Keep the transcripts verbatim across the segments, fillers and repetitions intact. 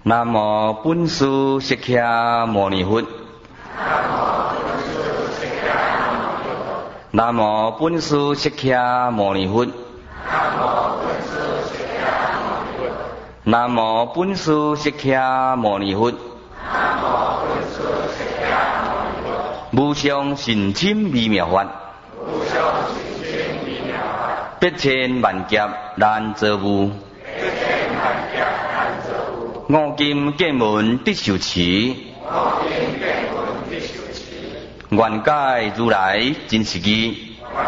南无本师释迦牟尼佛。南无本师释迦牟尼佛。南无本师释迦牟尼佛。无上甚深微妙法，百千万劫难遭遇。五金剑门得受持，愿解如来真实义。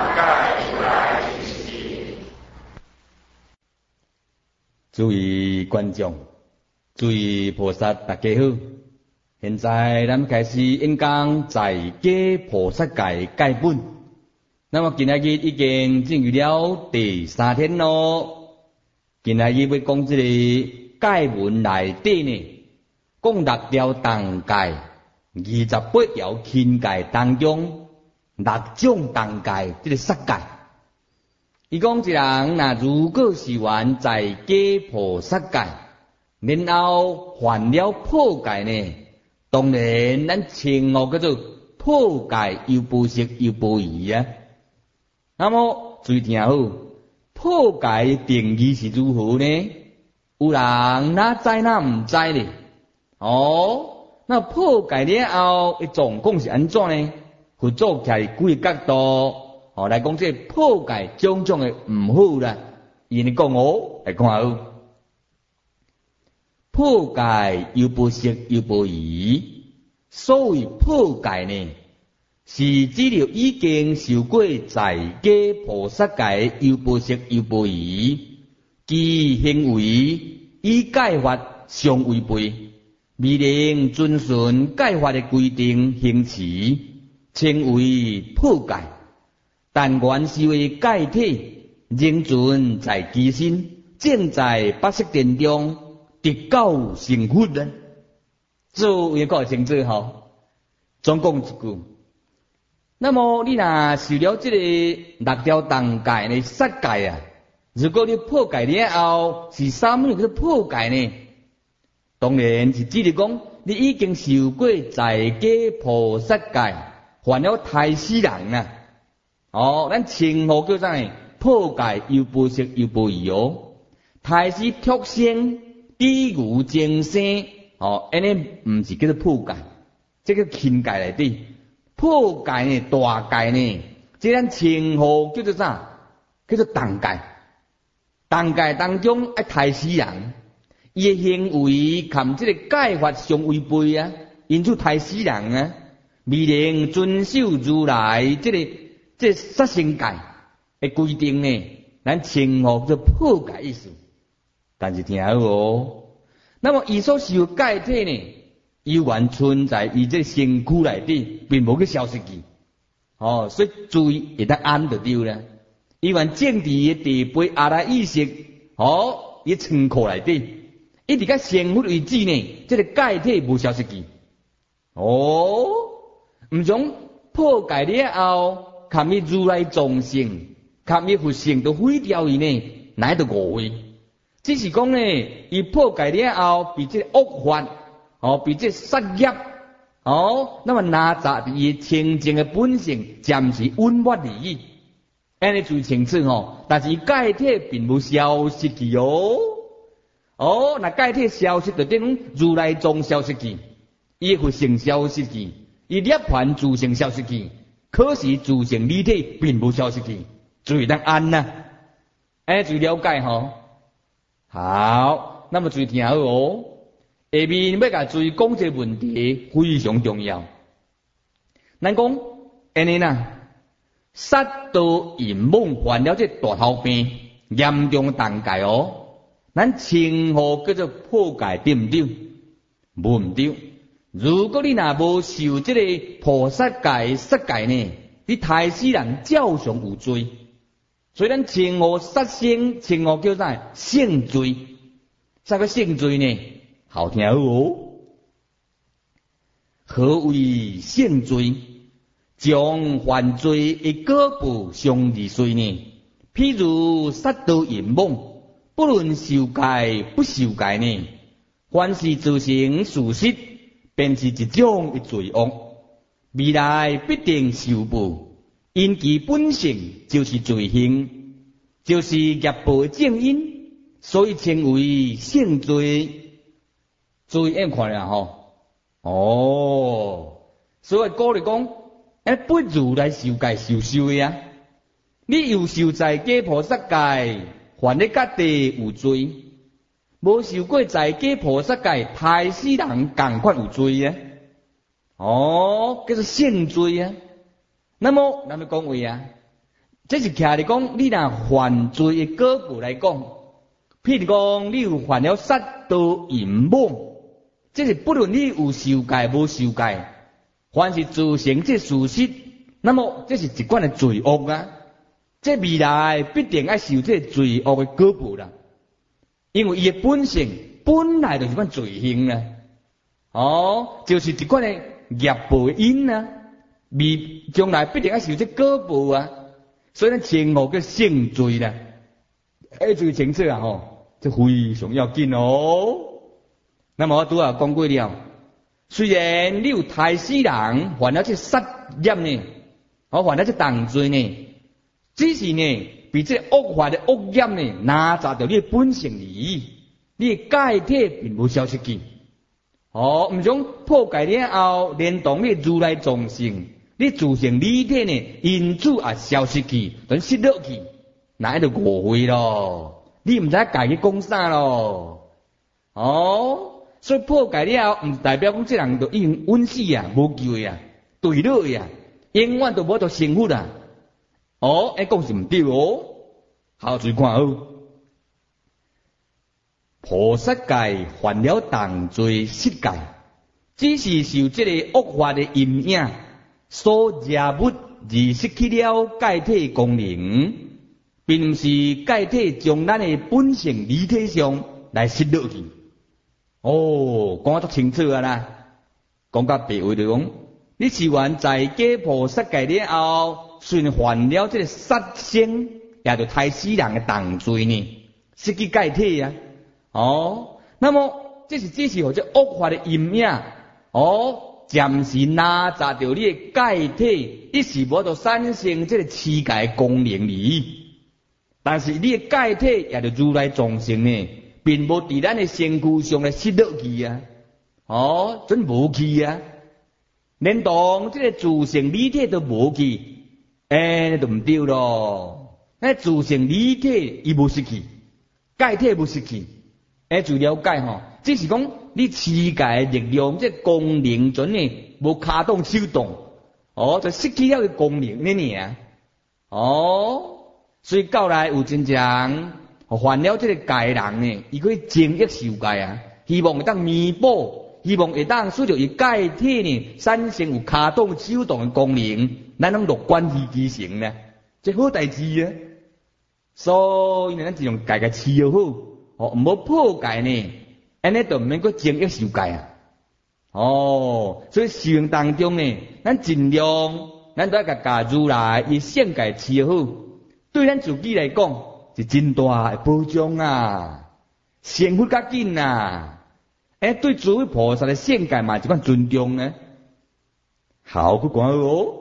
诸位观众，诸位菩萨，大家好。现在咱开始演讲在家菩萨戒戒本。那么今仔日已经进入了第三天咯。今仔日要讲这个戒文内底呢，讲六条重戒，二十八条轻戒当中六种重戒，这个杀戒。伊讲一人若如果是缘在家菩萨戒，然后犯了破戒呢？当然，咱称呼叫做破戒又不识又不疑啊。那么注意听好，破戒定义是如何呢？有人哪知哪唔知呢？哦，那破戒了后，伊总共是安怎呢？佛祖开几个角度，哦来讲这破戒种种的唔好啦。伊你讲我来看好。破戒又不识又不疑，所谓破戒呢，是指了已经受过在家菩萨戒又不识又不疑，其行为以戒法相违背，未能遵循戒法的规定行持，称为破戒。但原是为戒体，仍存在其身，正在八识殿中。直到成佛呢？做为个成做吼，总讲一句。那么你若受了这个六条重戒呢，杀戒啊，如果你破戒了后，是啥物叫做破戒呢？当然是指的讲，你已经受过在家菩萨戒，犯了太死人啊！哦，咱称呼叫啥呢？破戒又不识又不疑哦，太死脱生。低牛精生，哦，安尼唔是叫做破戒，这个轻戒来底。破戒呢，大戒呢，这咱称呼叫做啥？叫做重戒。重戒当中爱太死人，伊的行为含这个戒法相违背啊，因此太死人啊，未能遵守如来这个这杀生戒的规定呢，咱称呼叫做破戒意思。但是听好哦，那么伊所受戒体呢，依然存在伊这身躯内底，并无去消失去。哦，所以注意会当安就对啦。依然正伫伊地杯阿拉意识，哦，伊仓库内底，一直到成佛为止呢，这个戒体无消失去。哦，毋像破戒了后，含伊如来众生，含伊佛性都毁掉伊呢，哪会得误会？只是讲呢，伊破戒了后，比这恶法，哦，比这杀业，哦，那么拿杂伊清净的本性，暂时温发而已，安尼最清楚哦。但是戒体并无消失去哦，哦，那戒体消失就等于如来宗消失去，伊佛性消失去，伊涅槃自性消失去，可是自性理体并无消失去，最当安呐，安尼最了解吼、哦。好，那么注意听好哦。下面要甲注意讲这个问题非常重要。咱讲安尼呐，杀盗淫妄犯了这大头病，严重重戒哦。咱称呼叫做破戒，对唔对？无唔对。如果你若无受这个菩萨戒、杀戒呢，你太死人照常有罪。所以咱称呼杀生，称呼叫啥？性罪。啥个性罪呢？好听哦。何为性罪？将犯罪的果报相离罪呢？譬如杀盗淫妄，不论受戒不受戒呢， 凡是自成事实，便是一种的罪恶，未来必定受报，因其本性就是罪行，就是业报的正因，所以称为性罪。注意眼看了吼，哦，所以古来讲，哎，不如来受戒受受的啊！你有受在家菩萨戒，犯咧家己有罪；无受过在家菩萨戒，害死人共款有罪啊！哦，叫做性罪啊！那么，咱们讲话啊，这是徛伫讲你若犯罪的果报来讲，譬如讲你有犯了杀盗淫妄，这是不论你有受戒无受戒，凡是造成这事实，那么这是一款的罪恶啊！这未来必定要受这罪恶的果报啦，因为伊的本性本来就是款罪行啊！哦，就是一款的业报的因啊，未将来必定要受这果报啊！所以咱称呼叫性罪啦，哎，这个清楚啊吼，这非常要紧哦。那么我拄啊讲过了，虽然你有害死人，犯了这杀业呢，哦，犯了这重罪呢，只是呢，比这恶法的恶业呢，拿砸到你的本性里，你的戒体并无消失去。哦，唔像破戒了后，连同你如来众生，你自性理体呢，因此也消失去，等失落去，那就误会咯。你唔知家己讲啥咯？哦。所以破戒了后，唔代表讲这人就已经稳死啊，无机会啊，对落啊，永远都无得幸福啦。哦，哎，讲是唔对哦。好，注意看好，菩萨戒犯了重罪失戒，只是受这个恶法的阴影所惹物，而失去了戒体功能，并唔是戒体将咱的本性理体上来失落去。哦，讲得清楚啊啦！讲到白话就讲，你吃完在家菩萨戒了后，虽然犯了这个杀生，也就害死人的重罪呢，失去戒体啊！哦，那么这是只是或者恶法的阴影，哦，暂时拿砸掉你的戒体，一时无得产生这个持戒功能里，但是你的戒体也就如来众生呢。并无伫咱的身躯上来失落去啊！哦，真无去啊！连同这个自性理体都无去，哎，就唔对咯。那自性理体伊无失去，戒体无失去，哎，就了解吼。只是讲你持戒力量这功能准呢，无卡动手动，哦，就失去了个功能呢尔。哦，所以到来有真正。犯了这个戒人呢，伊可以精益受戒啊，希望会当弥补，希望会当随着伊戒体呢，产生有卡动手动的功能，咱拢乐观其其成呢，这好代志啊。所以呢，咱就用戒个持好，哦，唔好破戒呢，安尼就唔免个精益受戒啊。哦，所以修行当中呢，咱尽量，咱都要甲家如来以圣戒持好，对咱自己来讲。是真大的保障啊，幸福较紧啊！哎，对诸位菩萨的圣戒嘛，一款尊重呢。好，去讲哦，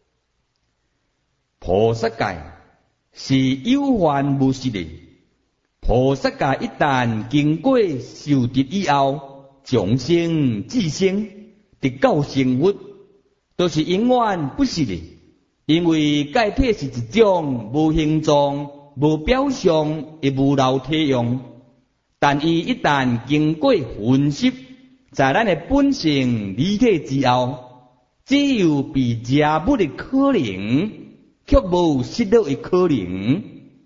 菩萨戒是有还无实的。菩萨戒一旦经过受持以后，众生至生得到幸福，都是永远不实的，因为戒体是一种无形状。无表象亦无漏体用，但伊一旦经过分析，在咱的本性理体之后，只有被遮物的可能，却无失落的可能。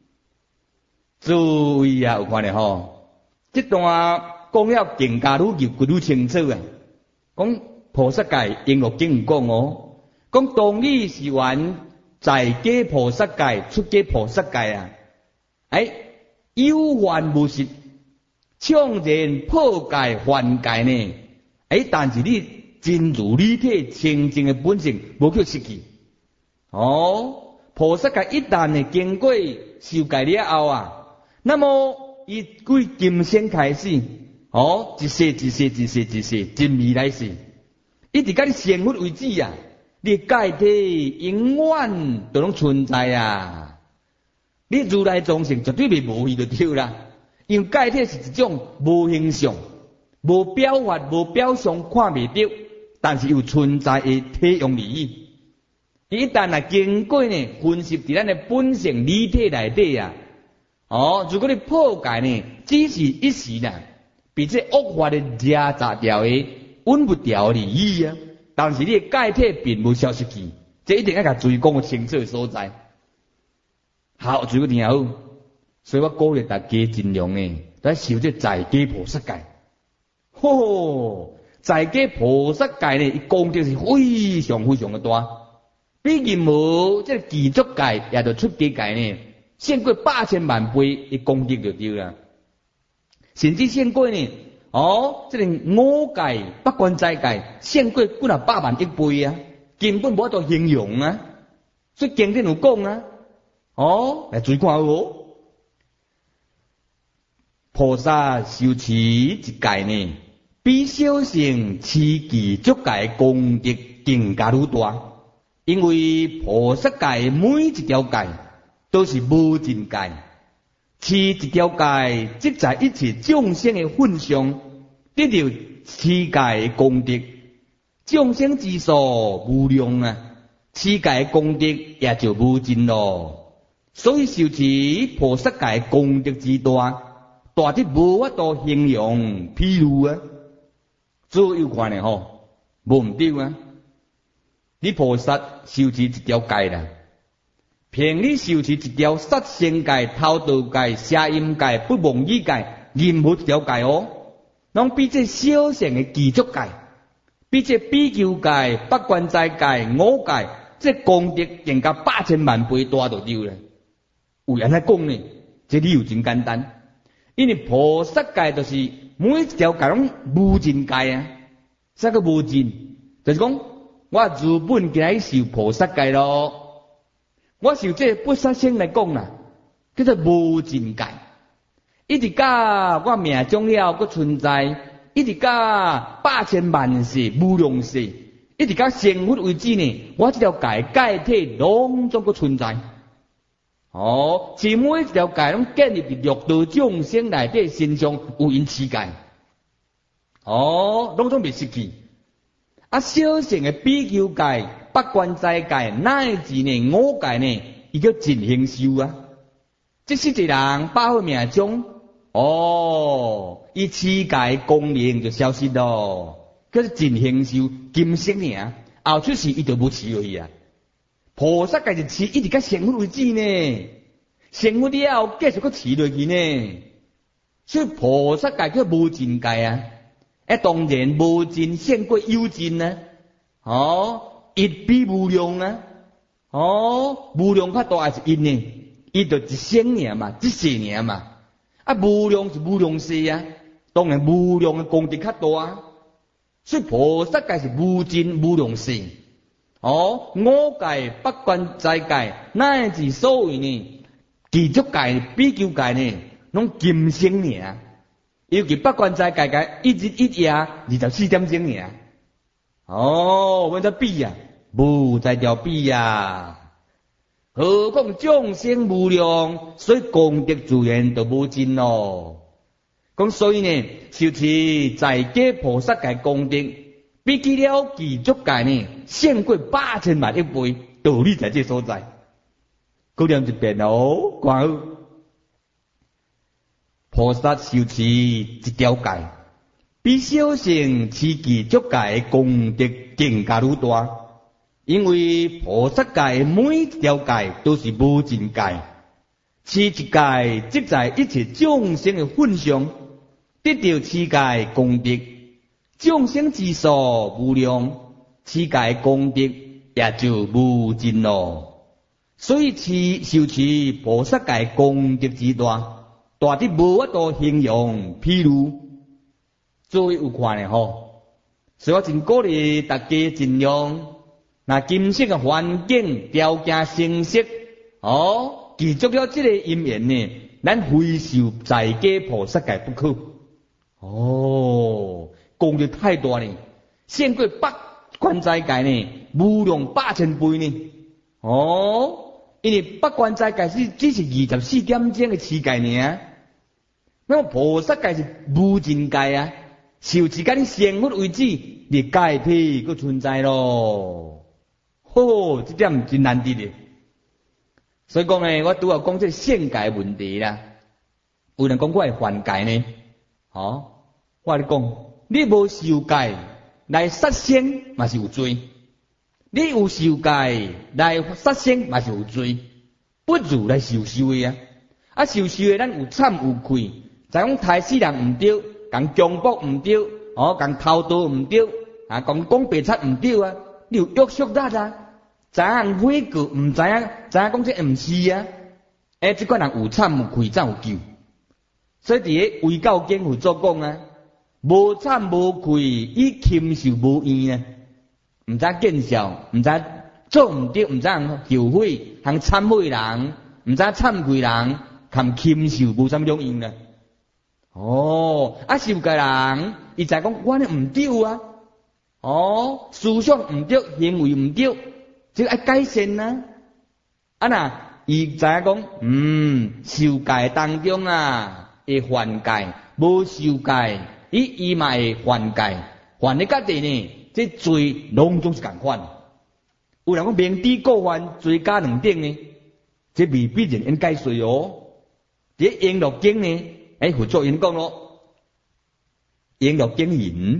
注意啊，有看咧吼，这段讲了更加愈入愈清楚啊。讲菩萨戒因果经讲哦，讲当你是缘在家菩萨戒、出家菩萨戒啊。哎，有还无实，强然破戒犯戒呢？哎，但是你真如理体清净的本性无去失去。哦，菩萨戒一旦呢经过受戒了后啊，那么伊归今生开始， 哦，一世一世一世一世，真未来世，一直甲你成佛为止啊！你解体永远都拢存在啊！你如来藏性绝对袂无去就对啦，因为解体是一种无形象、无表法、无表象看袂到，但是有存在的体用利益。一旦啊经过呢分析伫咱的本性理体内底啊，哦，如果你破解呢，只是一时啦，比这恶法的夹杂掉的稳不掉利益啊。但是你的解体并无消失去，这一定要甲注意讲个清楚的所在。好，注意听好，所以我鼓励大家尽量呢，来修这在家菩萨戒。吼，在家菩萨戒呢，伊功德是非常非常的大。比任何这个具足戒也着出家戒呢，胜过百千万倍的功德就对啦。甚至胜过呢，哦，这个五戒、八关斋戒，胜过几啊百万亿倍啊，根本无法度形容啊。所以经典有讲啊，哦，来注意看哦，菩萨修持一戒呢，比小乘持具足戒功德更加愈大。因为菩萨戒每一条戒都是无尽戒，持一条戒即在一切众生的份上得到持戒的功德，众生之数无量啊，持戒的功德也就无尽咯。所以修持菩萨戒功德之大，大得无法度形容譬如啊，做有看的吼，无毋对啊。你菩萨修持一条戒啦，凭你修持一条杀生戒、偷盗戒、邪淫戒、不妄语戒，任何一条戒哦，拢比这小乘的具足戒，比这比丘戒、八关斋戒、五戒，这功德更加百千万倍大就对了。有人来讲呢，这理由真简单，因为菩萨戒就是每一条戒拢无尽戒啊，啥个无尽？就是讲。我自本今日受菩萨戒咯，我受这不杀生来讲啦，叫做无尽戒，一直甲我命中了佫存在，一直甲百千万世无量世，一直甲成佛为止呢，我这条戒戒体拢总佫存在。哦，是每一条戒拢建立伫六道众生内底身上有因持戒，哦，拢总未失去。啊，小乘的比丘戒、八关斋戒乃至呢五戒呢，伊叫尽形修啊。即是一人百好命中，哦，伊持戒功能就消失咯，叫做尽形修，今生尔，后出世伊就无持落去啊。菩萨戒是持一直甲成佛为止呢，成佛了后继续佫持落去呢，所以菩萨戒叫无尽戒啊。啊，当然无尽胜过有尽啊！哦，一比无量啊！哦，无量较大还是因呢？伊就一生尔嘛，一世尔嘛。啊，无量是无量世啊，当然无量的功德较大啊。所以菩萨戒是无尽无量世。哦，五戒、八关斋戒，乃至所谓呢，具足戒、比丘戒呢，拢今生尔。尤其八关斋戒戒一日一夜二十四点钟尔，哦，阮则比啊，无在条比啊。何况众生无量，所以功德自然就无尽咯。咁所以呢，修持在家菩萨戒功德，比起了具足戒呢，胜过百千万亿倍，道理在这所在。嗰念一遍哦，看好。菩萨修持一条戒，比小乘持具足戒功德更加愈大。因为菩萨戒每一条戒都是无尽戒，持一戒即在一切众生的份上得到持戒功德，众生之数无量，持戒功德也就无尽咯。所以持修持菩萨戒功德之大。大得无法度形容，譬如作为有看的吼，所以我真鼓励大家尽量，那今生的环境条件成熟，哦，具足了这个因缘呢，咱非受在家菩萨戒不可。 哦，功德太大呢，胜过北关斋戒呢，无量百千倍呢。哦，因为北关斋戒是只是二十四点钟的持戒尔，那么菩萨戒是无尽戒啊，受持到你成佛为止，你戒批佫存在咯。哦，这点真难得的。所以讲呢，我拄要讲这性戒问题啦。有人讲我会犯戒呢，哦，我跟你讲，你无受戒来杀生嘛是有罪，你有受戒来杀生嘛是有罪，不如来受受的啊！啊，受受的咱有惨有愧，在讲杀死人唔对，讲强暴唔对，哦，讲偷盗唔对，啊，讲讲白贼唔对啊，你有约束力啊！知影悔过，唔知影，知影讲这唔是啊！诶，这款人有惨有愧，才有救。所以伫咧《卫教经》有做讲啊，无惨无愧，以禽兽无异啊！唔知见笑，唔知做唔对，唔知后悔，通忏悔人，唔知忏悔人，含禽兽无啥两样啊！哦，啊受戒人，伊知讲我呢唔对啊！哦，思想唔对，行为唔对。这个要改善啊！啊呐，伊知影讲，嗯，受戒当中啊，会犯戒，无受戒，伊伊嘛会犯戒，犯咧家己呢，这罪拢总是共款。有人讲明知故犯，罪加两等呢，这未必然应该罪哦。这《羶乐经》呢，诶，佛祖因讲咯，《羶乐经》言，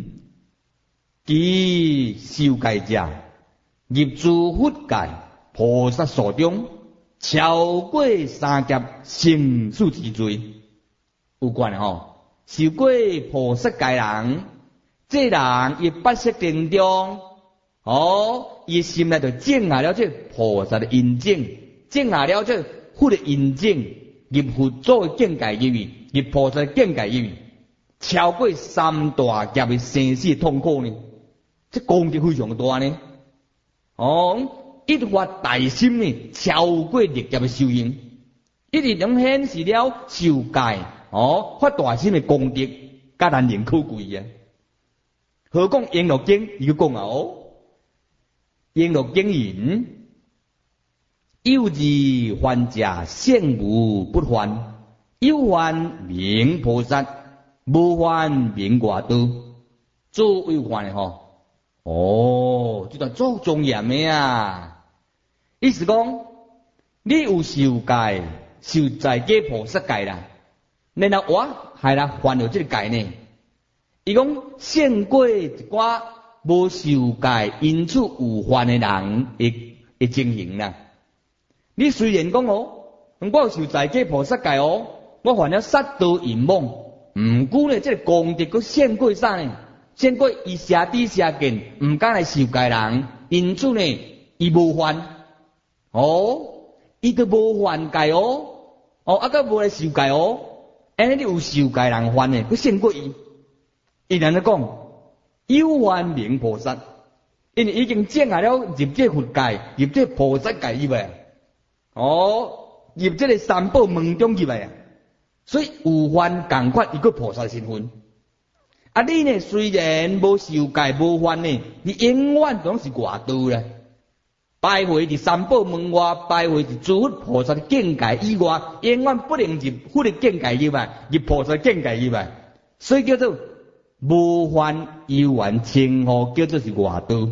其受戒者。入住佛界菩萨所中，超过三劫成数之罪，有关吼。受过菩萨戒人，这人伊八识定中，哦，伊心内就种下了这菩萨的印证，种下了这佛的印证，入佛祖的境界入去，入菩萨的境界入去，超过三大劫的生死痛苦呢，这功德非常大呢。哦，一发大心呢，超过历劫的修行，一直能显示了受戒，哦，发大心的功德，甲难能可贵啊！何况《羶乐经》伊讲啊，哦，《羶乐经》言：有之犯者，性无不犯；有犯名菩萨，无犯名外道。做有犯的吼。哦，这段足庄严的啊！意思讲，你有受戒，受在家菩萨戒啦，然后我还来犯了这个戒呢。伊讲胜过一寡无受戒，因此有犯的人的的情形啦。你虽然讲哦，我有受在家菩萨戒哦，我犯了杀盗淫妄，毋过呢，这个功德佫胜过啥呢？胜过伊舍底舍见，唔敢来受戒人，因此呢，伊无犯，哦，伊都无犯戒哦，哦，啊个无来受戒哦，安尼你有受戒人犯呢，佫胜过伊。伊安尼讲，有犯名菩萨，因为已经种下了入这佛戒，入这菩萨戒入来，哦，入这个三宝门中入来啊，所以有犯共款一个菩萨身份。啊，你呢？虽然无受戒无犯呢，你永远总是外道啦。拜会伫三宝门外，拜会伫诸佛菩萨的境界以外，永远不能入佛的境界以外，入菩萨的境界以外，所以叫做无犯有犯称呼，叫做是外道。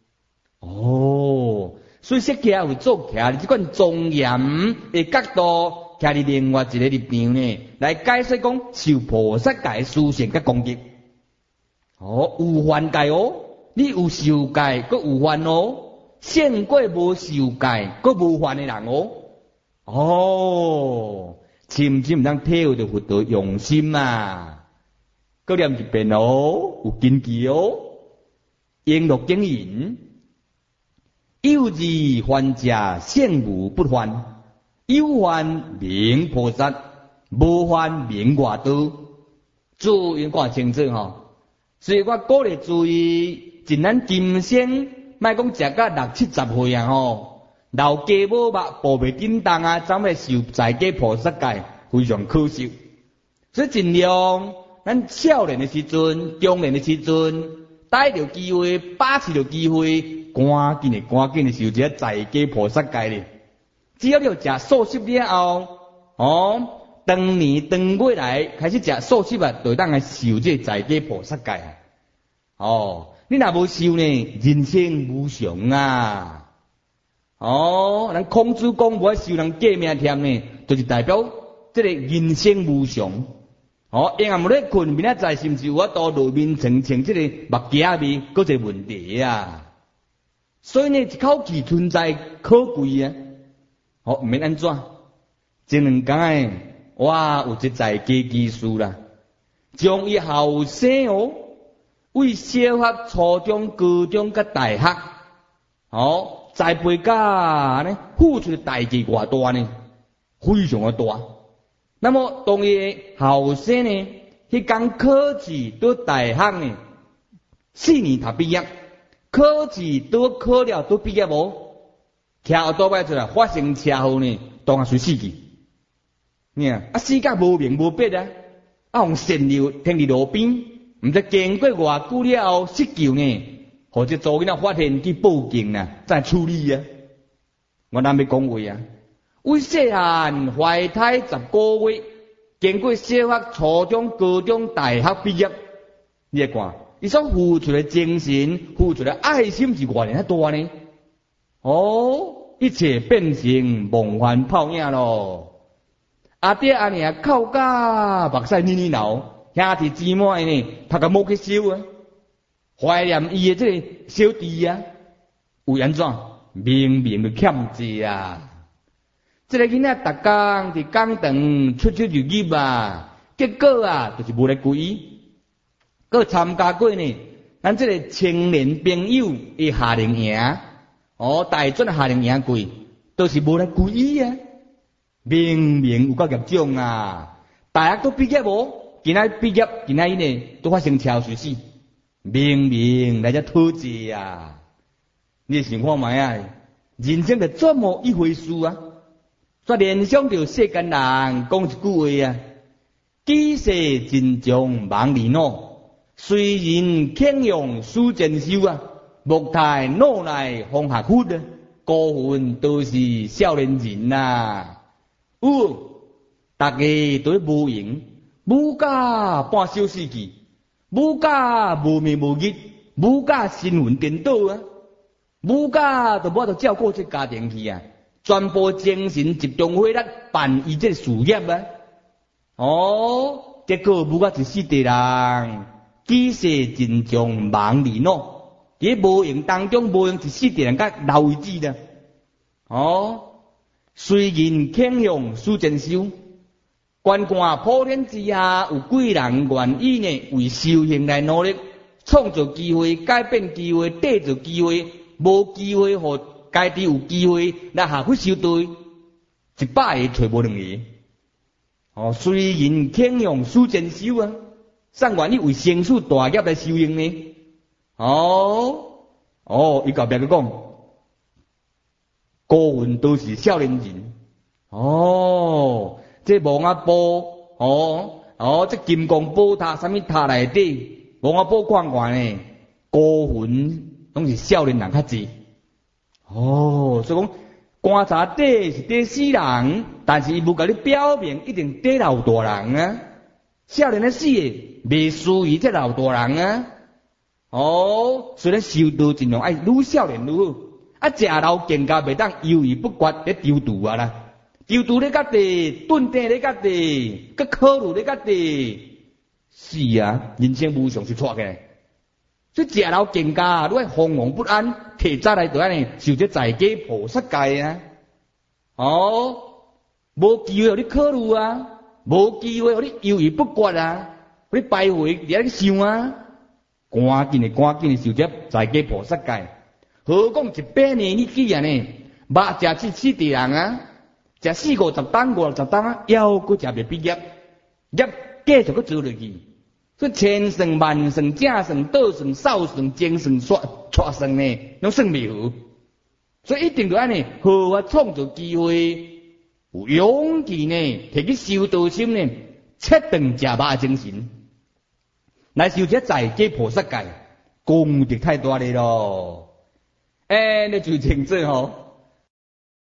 哦，所以说起来会做起来这款庄严的角度，徛伫另外一个立场呢，来解释讲受菩萨戒殊胜甲功德。哦，有犯戒哦，你有受戒，佮有犯哦，胜过无受戒，佮无犯的人哦。哦，深深毋通体会到佛陀用心啊！佮念一遍哦，有根据哦。羶乐经言：有之犯者，性无不犯；有犯名菩萨，无犯名外道。注意看清楚吼。所以我鼓励注意，尽咱今生，莫讲食到六七十岁啊吼，老家母肉步袂叮当啊，怎会受在家菩萨戒，非常可惜。所以尽量咱少年的时阵、中年的时阵，逮着机会、把持着机会，赶紧的、赶紧的受一个在家菩萨戒咧。只要你有食素食了后，哦，当年当月来开始食素食啊，就当来受这在家菩萨戒啊。哦，你若无受呢，人生无常啊。哦，咱孔子讲无爱受人革命添呢，就是代表这个人生无常。哦，因为无咧困，明仔载是毋是有法度路面层层这个目镜面，搁一个问题啊。所以呢，一口气存在可贵啊。好，毋免安怎？前两天诶，哇，有一在家技术啦，将伊后生哦，为小学、初中、高中甲大学，哦，栽培甲呢，付出的代价偌大呢？非常的大。那么当伊后生呢，迄工考试到大学呢，四年读毕业，考试都考了都毕业无？骑后倒摆出来发生车祸呢，当下随死去。你啊，啊死甲无明无白啊，啊用线流停伫路边，毋知经过偌久了后失救呢，或者做囡仔发现去报警啦，再处理啊。我哪要讲话啊？为细汉怀胎十个月，经过小学、初中、高中、大学毕业，你会看，伊所付出的精神、付出的爱心是偌尔啊大呢？哦，一切变成梦幻泡影咯。阿爹阿娘哭甲目屎黏黏流，兄弟姊妹呢，他个冇去收啊，怀念伊的这个小弟啊，有安怎？明明就欠债啊！这个囡仔逐工伫工堂出出入入啊，结果啊，就是无来归伊。佮参加过呢，咱这个青年朋友的夏令营。哦，大专夏令营过，都是无来归伊啊！明明有够业障啊！大学都毕业无？今仔毕业，今仔伊呢都发生超水死，明明来只讨债啊！你想看卖啊？人生就这么一回事啊！所以联想到世间人讲一句话啊：几世真将忘离恼，虽然轻用书真修啊！木太脑内风下苦啊，孤魂都是少年人呐、啊。有，大家都无闲，无甲半小世纪，无甲无眠无日，无甲神魂颠倒啊，无甲都无得照顾这家庭去啊，全部精神集中火力办伊这事业啊。哦，结果无甲一世地人，几世真将忘离恼。伫无用当中，无用一世地人甲老为止的。哦，虽然倾向书真修，观看普天之下有几人愿意呢为修行来努力，创造机会、改变机会、缔造机会，无机会互家己有机会来下去修对，一百个找无两个。哦，虽然倾向书真修啊，尚愿意为生死大业来修行呢。哦哦，伊后壁个讲，孤魂都是少年人。哦，这王阿婆，哦哦，这金光宝塔什么塔内底，王阿婆看看呢，孤魂拢是少年人较济。哦，所以讲棺材底是底死人，但是伊无甲你表明一定底老大人啊。少年的死的，未属于这老大人啊。哦，虽然修道尽量爱愈少年愈好，啊，食老更加袂当犹豫不决咧丢度啊啦，丢度咧家己，顿定咧家己，佮考虑咧家己，是啊，人生无常是错起来，所以食老更加愈爱惶惶不安，提早来就安尼受这在家菩萨戒啊，哦，无机会互你考虑啊，无机会互你犹豫不决啊，互你徘徊伫遐去想啊。赶紧的，赶紧的受这在家菩萨戒。何况一百年你纪啊呢？肉食七四地人啊，食四五十担、五六十担啊，还佫食袂毕业，业继续佫做落去。所以千算万算、正算、倒算、少算、精算、错错算呢，拢算袂好。所以一定要安尼，好啊，创造机会，有勇气呢，摕去修道心呢，切断食肉精神。 来修这在家菩萨戒，功德太大了咯。哎，你就清楚吼。